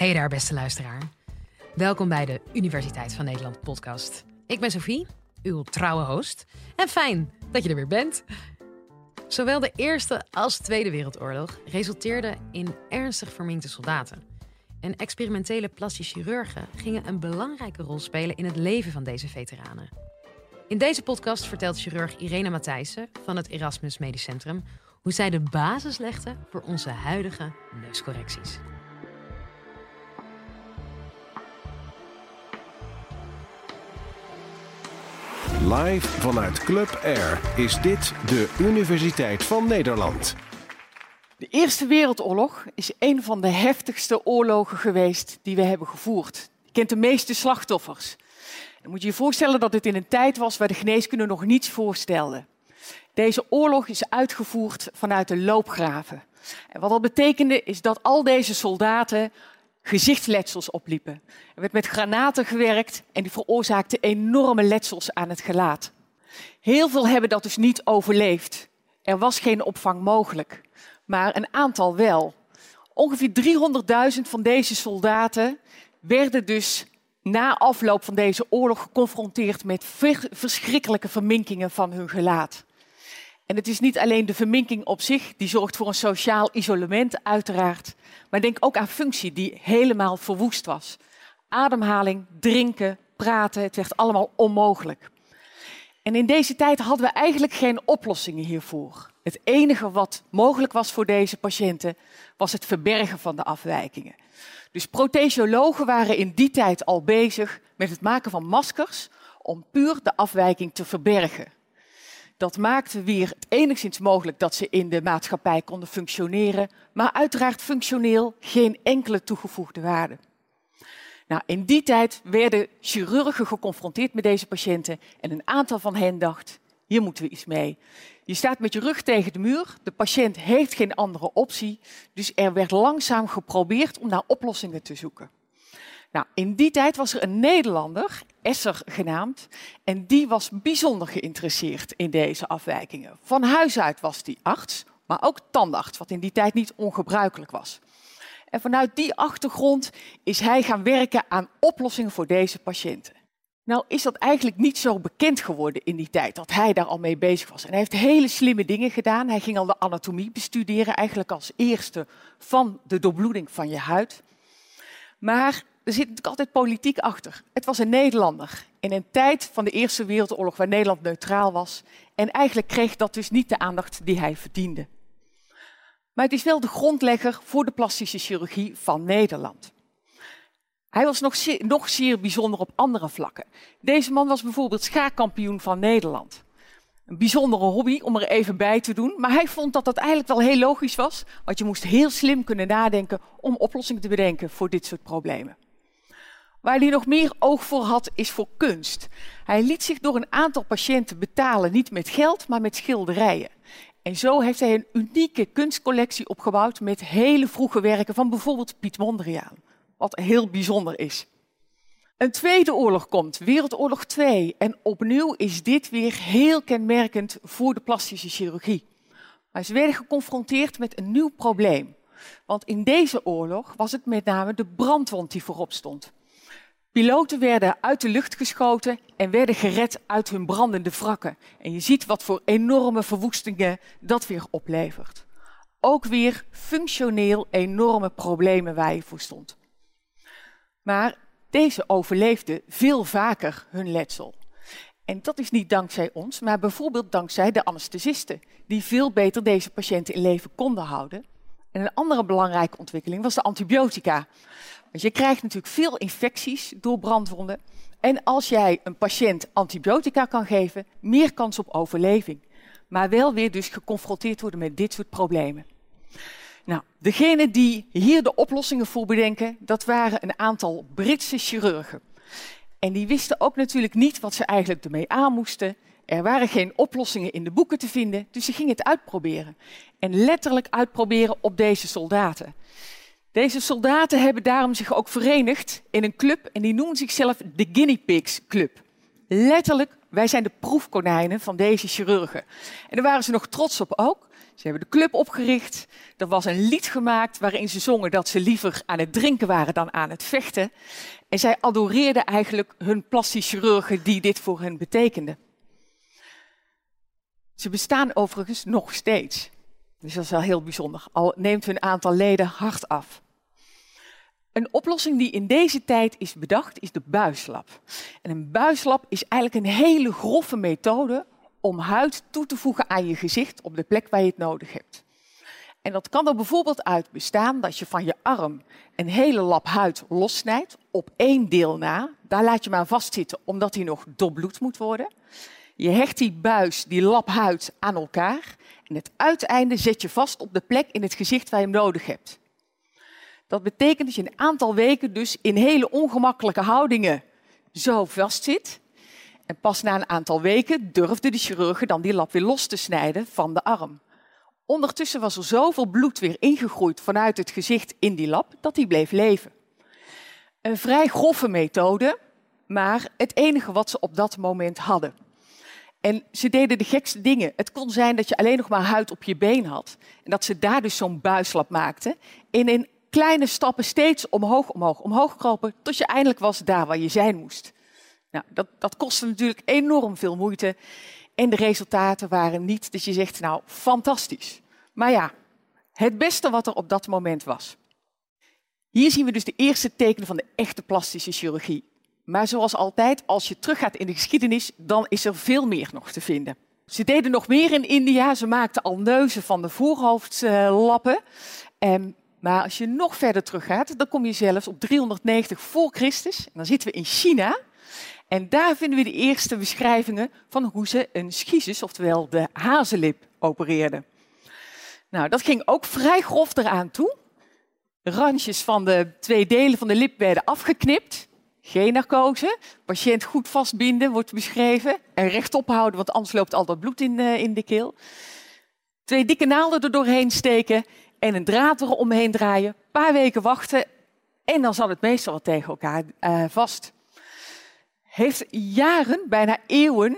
Hey daar, beste luisteraar. Welkom bij de Universiteit van Nederland podcast. Ik ben Sophie, uw trouwe host. En fijn dat je er weer bent. Zowel de Eerste als de Tweede Wereldoorlog resulteerden in ernstig verminkte soldaten. En experimentele plastische chirurgen gingen een belangrijke rol spelen in het leven van deze veteranen. In deze podcast vertelt chirurg Irene Matthijssen van het Erasmus Medisch Centrum hoe zij de basis legde voor onze huidige neuscorrecties. Live vanuit Club Air is dit de Universiteit van Nederland. De Eerste Wereldoorlog is een van de heftigste oorlogen geweest die we hebben gevoerd. Je kent de meeste slachtoffers. Dan moet je je voorstellen dat het in een tijd was waar de geneeskunde nog niets voorstelde. Deze oorlog is uitgevoerd vanuit de loopgraven. En wat dat betekende is dat al deze soldaten gezichtsletsels opliepen. Er werd met granaten gewerkt en die veroorzaakten enorme letsels aan het gelaat. Heel veel hebben dat dus niet overleefd. Er was geen opvang mogelijk, maar een aantal wel. Ongeveer 300.000 van deze soldaten werden dus na afloop van deze oorlog geconfronteerd met verschrikkelijke verminkingen van hun gelaat. En het is niet alleen de verminking op zich, die zorgt voor een sociaal isolement uiteraard. Maar denk ook aan functie die helemaal verwoest was. Ademhaling, drinken, praten, het werd allemaal onmogelijk. En in deze tijd hadden we eigenlijk geen oplossingen hiervoor. Het enige wat mogelijk was voor deze patiënten was het verbergen van de afwijkingen. Dus prothesiologen waren in die tijd al bezig met het maken van maskers om puur de afwijking te verbergen. Dat maakte weer het enigszins mogelijk dat ze in de maatschappij konden functioneren, maar uiteraard functioneel geen enkele toegevoegde waarde. Nou, in die tijd werden chirurgen geconfronteerd met deze patiënten en een aantal van hen dacht, hier moeten we iets mee. Je staat met je rug tegen de muur, de patiënt heeft geen andere optie, dus er werd langzaam geprobeerd om naar oplossingen te zoeken. Nou, in die tijd was er een Nederlander, Esser genaamd, en die was bijzonder geïnteresseerd in deze afwijkingen. Van huis uit was hij arts, maar ook tandarts, wat in die tijd niet ongebruikelijk was. En vanuit die achtergrond is hij gaan werken aan oplossingen voor deze patiënten. Nou is dat eigenlijk niet zo bekend geworden in die tijd, dat hij daar al mee bezig was. En hij heeft hele slimme dingen gedaan. Hij ging al de anatomie bestuderen, eigenlijk als eerste van de doorbloeding van je huid. Maar er zit natuurlijk altijd politiek achter. Het was een Nederlander in een tijd van de Eerste Wereldoorlog waar Nederland neutraal was. En eigenlijk kreeg dat dus niet de aandacht die hij verdiende. Maar het is wel de grondlegger voor de plastische chirurgie van Nederland. Hij was nog zeer bijzonder op andere vlakken. Deze man was bijvoorbeeld schaakkampioen van Nederland. Een bijzondere hobby om er even bij te doen. Maar hij vond dat dat eigenlijk wel heel logisch was. Want je moest heel slim kunnen nadenken om oplossingen te bedenken voor dit soort problemen. Waar hij nog meer oog voor had, is voor kunst. Hij liet zich door een aantal patiënten betalen, niet met geld, maar met schilderijen. En zo heeft hij een unieke kunstcollectie opgebouwd met hele vroege werken van bijvoorbeeld Piet Mondriaan. Wat heel bijzonder is. Een tweede oorlog komt, Wereldoorlog 2. En opnieuw is dit weer heel kenmerkend voor de plastische chirurgie. Maar ze werden geconfronteerd met een nieuw probleem. Want in deze oorlog was het met name de brandwond die voorop stond. Piloten werden uit de lucht geschoten en werden gered uit hun brandende wrakken. En je ziet wat voor enorme verwoestingen dat weer oplevert. Ook weer functioneel enorme problemen waar je voor stond. Maar deze overleefden veel vaker hun letsel. En dat is niet dankzij ons, maar bijvoorbeeld dankzij de anesthesisten, die veel beter deze patiënten in leven konden houden. En een andere belangrijke ontwikkeling was de antibiotica. Want je krijgt natuurlijk veel infecties door brandwonden. En als jij een patiënt antibiotica kan geven, meer kans op overleving. Maar wel weer dus geconfronteerd worden met dit soort problemen. Nou, degene die hier de oplossingen voor bedenken, dat waren een aantal Britse chirurgen. En die wisten ook natuurlijk niet wat ze eigenlijk ermee aan moesten. Er waren geen oplossingen in de boeken te vinden, dus ze gingen het uitproberen. En letterlijk uitproberen op deze soldaten. Deze soldaten hebben daarom zich ook verenigd in een club en die noemen zichzelf de Guinea Pigs Club. Letterlijk, wij zijn de proefkonijnen van deze chirurgen. En daar waren ze nog trots op ook. Ze hebben de club opgericht. Er was een lied gemaakt waarin ze zongen dat ze liever aan het drinken waren dan aan het vechten. En zij adoreerden eigenlijk hun plastisch chirurgen die dit voor hen betekenden. Ze bestaan overigens nog steeds. Dus dat is wel heel bijzonder. Al neemt hun aantal leden hard af. Een oplossing die in deze tijd is bedacht is de buislap. En een buislap is eigenlijk een hele grove methode om huid toe te voegen aan je gezicht op de plek waar je het nodig hebt. En dat kan er bijvoorbeeld uit bestaan dat je van je arm een hele lap huid lossnijdt op één deel na. Daar laat je maar vastzitten omdat die nog doorbloed moet worden. Je hecht die buis, die lap huid aan elkaar en het uiteinde zet je vast op de plek in het gezicht waar je hem nodig hebt. Dat betekent dat je een aantal weken dus in hele ongemakkelijke houdingen zo vastzit. En pas na een aantal weken durfden de chirurgen dan die lap weer los te snijden van de arm. Ondertussen was er zoveel bloed weer ingegroeid vanuit het gezicht in die lap dat die bleef leven. Een vrij grove methode, maar het enige wat ze op dat moment hadden. En ze deden de gekste dingen. Het kon zijn dat je alleen nog maar huid op je been had. En dat ze daar dus zo'n buislap maakten. En in kleine stappen steeds omhoog kropen, tot je eindelijk was daar waar je zijn moest. Nou, dat kostte natuurlijk enorm veel moeite. En de resultaten waren niet dat je zegt, nou, fantastisch. Maar ja, het beste wat er op dat moment was. Hier zien we dus de eerste tekenen van de echte plastische chirurgie. Maar zoals altijd, als je teruggaat in de geschiedenis, dan is er veel meer nog te vinden. Ze deden nog meer in India. Ze maakten al neuzen van de voorhoofdlappen. Maar als je nog verder teruggaat, dan kom je zelfs op 390 voor Christus. En dan zitten we in China. En daar vinden we de eerste beschrijvingen van hoe ze een schizus, oftewel de hazenlip, opereerden. Nou, dat ging ook vrij grof eraan toe. De randjes van de twee delen van de lip werden afgeknipt. Geen narcose. Patiënt goed vastbinden wordt beschreven. En rechtop houden, want anders loopt al dat bloed in de keel. 2 dikke naalden er doorheen steken en een draad eromheen draaien. Een paar weken wachten en dan zat het meestal wat tegen elkaar vast. Heeft jaren, bijna eeuwen,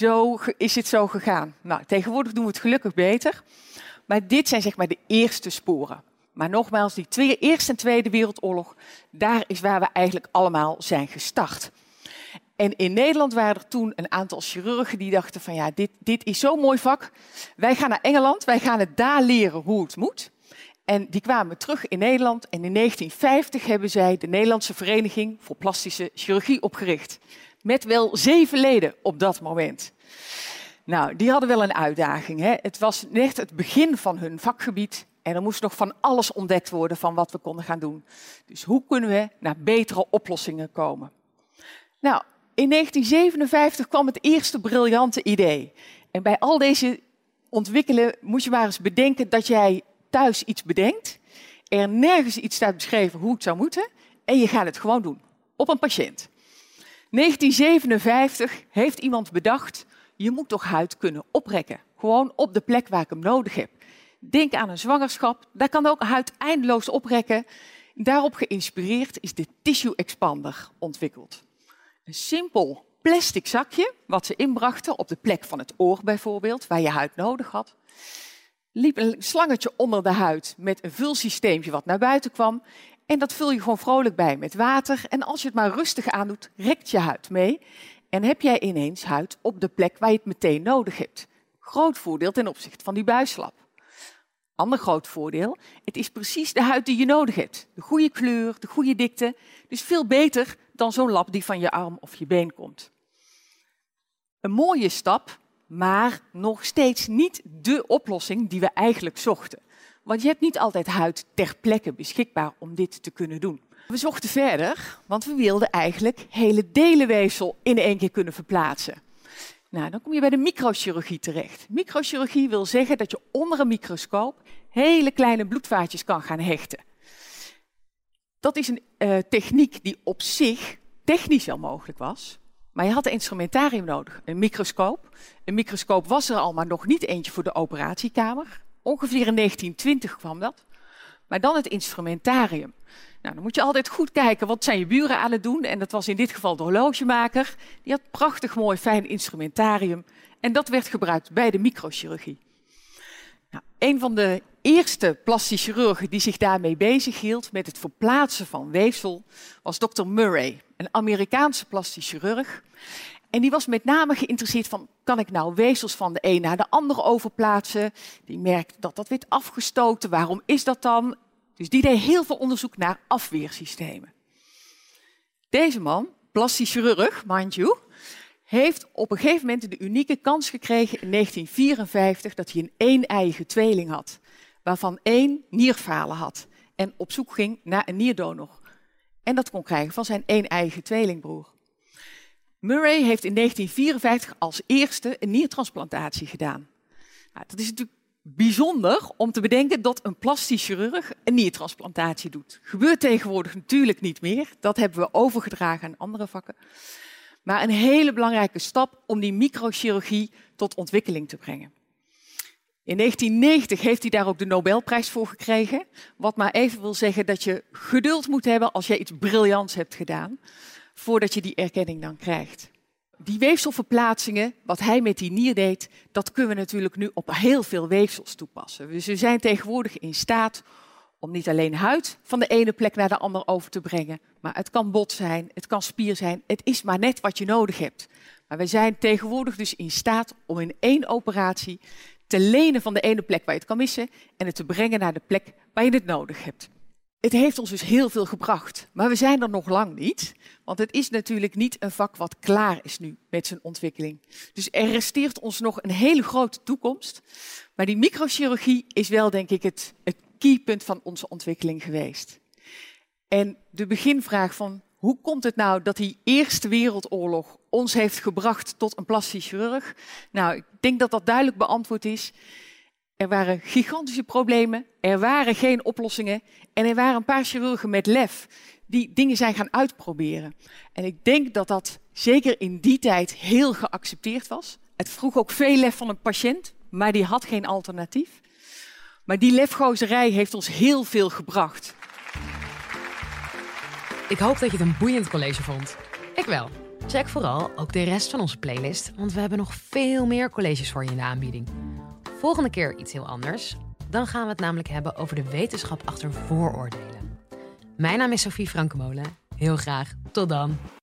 is het zo gegaan. Nou, tegenwoordig doen we het gelukkig beter. Maar dit zijn zeg maar de eerste sporen. Maar nogmaals, die Eerste en Tweede Wereldoorlog, daar is waar we eigenlijk allemaal zijn gestart. En in Nederland waren er toen een aantal chirurgen die dachten van ja, dit is zo'n mooi vak. Wij gaan naar Engeland, wij gaan het daar leren hoe het moet. En die kwamen terug in Nederland en in 1950 hebben zij de Nederlandse Vereniging voor Plastische Chirurgie opgericht. Met wel 7 leden op dat moment. Nou, die hadden wel een uitdaging, hè? Het was net het begin van hun vakgebied. En er moest nog van alles ontdekt worden van wat we konden gaan doen. Dus hoe kunnen we naar betere oplossingen komen? Nou, in 1957 kwam het eerste briljante idee. En bij al deze ontwikkelen moet je maar eens bedenken dat jij thuis iets bedenkt. Er nergens iets staat beschreven hoe het zou moeten. En je gaat het gewoon doen. Op een patiënt. 1957 heeft iemand bedacht, je moet toch huid kunnen oprekken. Gewoon op de plek waar ik hem nodig heb. Denk aan een zwangerschap, daar kan ook huid eindeloos oprekken. Daarop geïnspireerd is de Tissue Expander ontwikkeld. Een simpel plastic zakje wat ze inbrachten op de plek van het oor bijvoorbeeld, waar je huid nodig had. Liep een slangetje onder de huid met een vulsysteempje wat naar buiten kwam. En dat vul je gewoon vrolijk bij met water. En als je het maar rustig aandoet, rekt je huid mee. En heb jij ineens huid op de plek waar je het meteen nodig hebt. Groot voordeel ten opzichte van die buislap. Ander groot voordeel, het is precies de huid die je nodig hebt. De goede kleur, de goede dikte. Dus veel beter dan zo'n lap die van je arm of je been komt. Een mooie stap, maar nog steeds niet dé oplossing die we eigenlijk zochten. Want je hebt niet altijd huid ter plekke beschikbaar om dit te kunnen doen. We zochten verder, want we wilden eigenlijk hele delenweefsel in één keer kunnen verplaatsen. Nou, dan kom je bij de microchirurgie terecht. Microchirurgie wil zeggen dat je onder een microscoop hele kleine bloedvaatjes kan gaan hechten. Dat is een techniek die op zich technisch wel mogelijk was, maar je had een instrumentarium nodig, een microscoop. Een microscoop was er al, maar nog niet eentje voor de operatiekamer. Ongeveer in 1920 kwam dat. Maar dan het instrumentarium. Nou, dan moet je altijd goed kijken, wat zijn je buren aan het doen? En dat was in dit geval de horlogemaker. Die had prachtig mooi fijn instrumentarium. En dat werd gebruikt bij de microchirurgie. Nou, een van de eerste plastisch chirurgen die zich daarmee bezighield met het verplaatsen van weefsel was Dr. Murray, een Amerikaanse plastisch chirurg. En die was met name geïnteresseerd van, kan ik nou weefsels van de een naar de ander overplaatsen? Die merkte dat dat werd afgestoten. Waarom is dat dan? Dus die deed heel veel onderzoek naar afweersystemen. Deze man, plastisch chirurg, mind you, heeft op een gegeven moment de unieke kans gekregen in 1954 dat hij een een-eiige tweeling had, waarvan één nierfalen had en op zoek ging naar een nierdonor. En dat kon krijgen van zijn een-eiige tweelingbroer. Murray heeft in 1954 als eerste een niertransplantatie gedaan. Nou, dat is natuurlijk bijzonder om te bedenken dat een plastisch chirurg een niertransplantatie doet. Gebeurt tegenwoordig natuurlijk niet meer. Dat hebben we overgedragen aan andere vakken. Maar een hele belangrijke stap om die microchirurgie tot ontwikkeling te brengen. In 1990 heeft hij daar ook de Nobelprijs voor gekregen. Wat maar even wil zeggen dat je geduld moet hebben als je iets briljants hebt gedaan, voordat je die erkenning dan krijgt. Die weefselverplaatsingen, wat hij met die nier deed, dat kunnen we natuurlijk nu op heel veel weefsels toepassen. Dus we zijn tegenwoordig in staat om niet alleen huid van de ene plek naar de andere over te brengen, maar het kan bot zijn, het kan spier zijn, het is maar net wat je nodig hebt. Maar we zijn tegenwoordig dus in staat om in één operatie te lenen van de ene plek waar je het kan missen en het te brengen naar de plek waar je het nodig hebt. Het heeft ons dus heel veel gebracht, maar we zijn er nog lang niet. Want het is natuurlijk niet een vak wat klaar is nu met zijn ontwikkeling. Dus er resteert ons nog een hele grote toekomst. Maar die microchirurgie is wel, denk ik, het keypunt van onze ontwikkeling geweest. En de beginvraag van hoe komt het nou dat die Eerste Wereldoorlog ons heeft gebracht tot een plastisch chirurg? Nou, ik denk dat dat duidelijk beantwoord is. Er waren gigantische problemen, er waren geen oplossingen en er waren een paar chirurgen met lef die dingen zijn gaan uitproberen. En ik denk dat dat zeker in die tijd heel geaccepteerd was. Het vroeg ook veel lef van een patiënt, maar die had geen alternatief. Maar die lefgozerij heeft ons heel veel gebracht. Ik hoop dat je het een boeiend college vond. Ik wel. Check vooral ook de rest van onze playlist, want we hebben nog veel meer colleges voor je in de aanbieding. Volgende keer iets heel anders. Dan gaan we het namelijk hebben over de wetenschap achter vooroordelen. Mijn naam is Sophie Frankemolen. Heel graag. Tot dan.